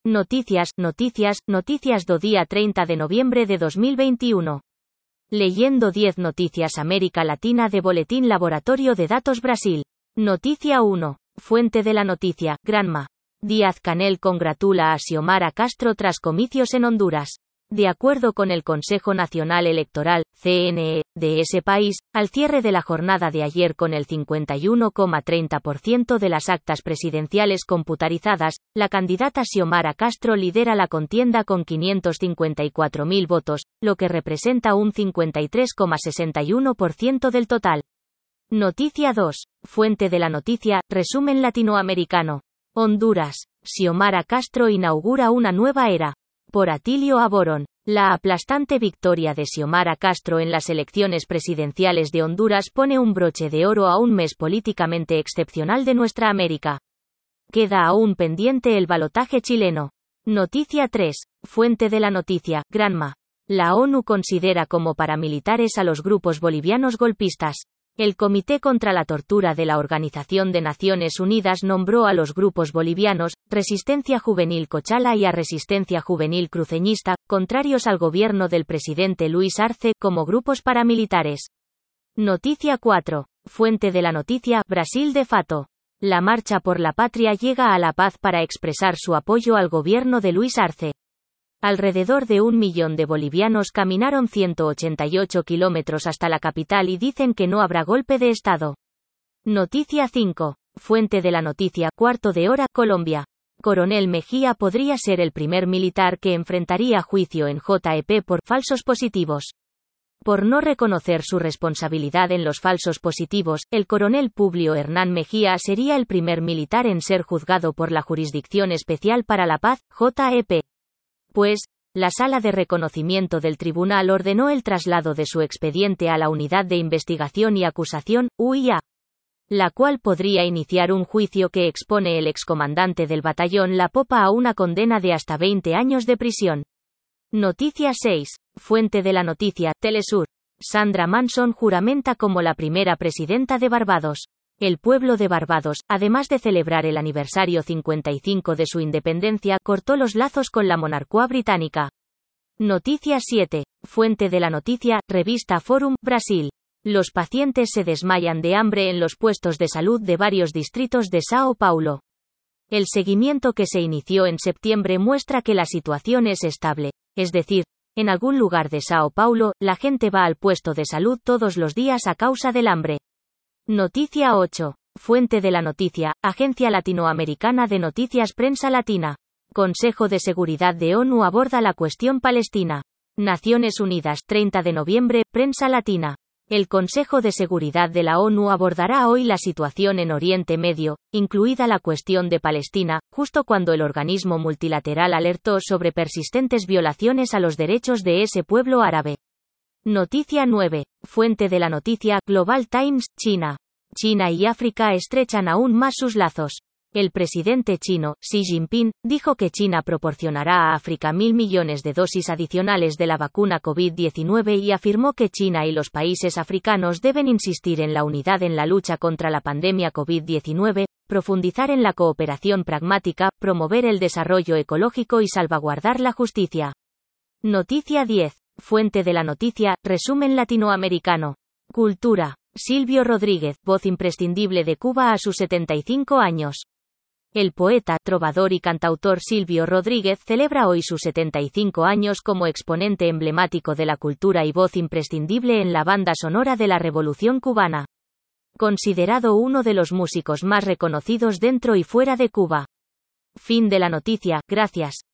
Noticias do día 30 de noviembre de 2021. Leyendo 10 noticias América Latina de Boletín Laboratorio de Datos Brasil. Noticia 1. Fuente de la noticia, Granma. Díaz-Canel congratula a Xiomara Castro tras comicios en Honduras. De acuerdo con el Consejo Nacional Electoral, CNE, de ese país, al cierre de la jornada de ayer con el 51,30% de las actas presidenciales computarizadas, la candidata Xiomara Castro lidera la contienda con 554.000 votos, lo que representa un 53,61% del total. Noticia 2. Fuente de la noticia, resumen latinoamericano. Honduras. Xiomara Castro inaugura una nueva era. Por Atilio Aborón. La aplastante victoria de Xiomara Castro en las elecciones presidenciales de Honduras pone un broche de oro a un mes políticamente excepcional de nuestra América. Queda aún pendiente el balotaje chileno. Noticia 3. Fuente de la noticia, Granma. La ONU considera como paramilitares a los grupos bolivianos golpistas. El Comité contra la Tortura de la Organización de Naciones Unidas nombró a los grupos bolivianos, Resistencia Juvenil Cochala y a Resistencia Juvenil Cruceñista, contrarios al gobierno del presidente Luis Arce, como grupos paramilitares. Noticia 4. Fuente de la noticia, Brasil de fato. La Marcha por la Patria llega a La Paz para expresar su apoyo al gobierno de Luis Arce. Alrededor de 1 millón de bolivianos caminaron 188 kilómetros hasta la capital y dicen que no habrá golpe de Estado. Noticia 5. Fuente de la noticia, cuarto de hora, Colombia. Coronel Mejía podría ser el primer militar que enfrentaría juicio en JEP por falsos positivos. Por no reconocer su responsabilidad en los falsos positivos, el coronel Publio Hernán Mejía sería el primer militar en ser juzgado por la Jurisdicción Especial para la Paz, JEP. Pues, la Sala de Reconocimiento del Tribunal ordenó el traslado de su expediente a la Unidad de Investigación y Acusación, UIA, la cual podría iniciar un juicio que expone el excomandante del batallón La Popa a una condena de hasta 20 años de prisión. Noticia 6. Fuente de la noticia, Telesur. Sandra Manson juramenta como la primera presidenta de Barbados. El pueblo de Barbados, además de celebrar el aniversario 55 de su independencia, cortó los lazos con la monarquía británica. Noticia 7. Fuente de la noticia, revista Forum, Brasil. Los pacientes se desmayan de hambre en los puestos de salud de varios distritos de Sao Paulo. El seguimiento que se inició en septiembre muestra que la situación es estable, es decir, en algún lugar de Sao Paulo, la gente va al puesto de salud todos los días a causa del hambre. Noticia 8. Fuente de la noticia, Agencia Latinoamericana de Noticias Prensa Latina. Consejo de Seguridad de ONU aborda la cuestión palestina. Naciones Unidas, 30 de noviembre, Prensa Latina. El Consejo de Seguridad de la ONU abordará hoy la situación en Oriente Medio, incluida la cuestión de Palestina, justo cuando el organismo multilateral alertó sobre persistentes violaciones a los derechos de ese pueblo árabe. Noticia 9. Fuente de la noticia, Global Times, China. China y África estrechan aún más sus lazos. El presidente chino, Xi Jinping, dijo que China proporcionará a África 1.000 millones de dosis adicionales de la vacuna COVID-19 y afirmó que China y los países africanos deben insistir en la unidad en la lucha contra la pandemia COVID-19, profundizar en la cooperación pragmática, promover el desarrollo ecológico y salvaguardar la justicia. Noticia 10. Fuente de la noticia, resumen latinoamericano. Cultura. Silvio Rodríguez, voz imprescindible de Cuba a sus 75 años. El poeta, trovador y cantautor Silvio Rodríguez celebra hoy sus 75 años como exponente emblemático de la cultura y voz imprescindible en la banda sonora de la Revolución Cubana. Considerado uno de los músicos más reconocidos dentro y fuera de Cuba. Fin de la noticia, gracias.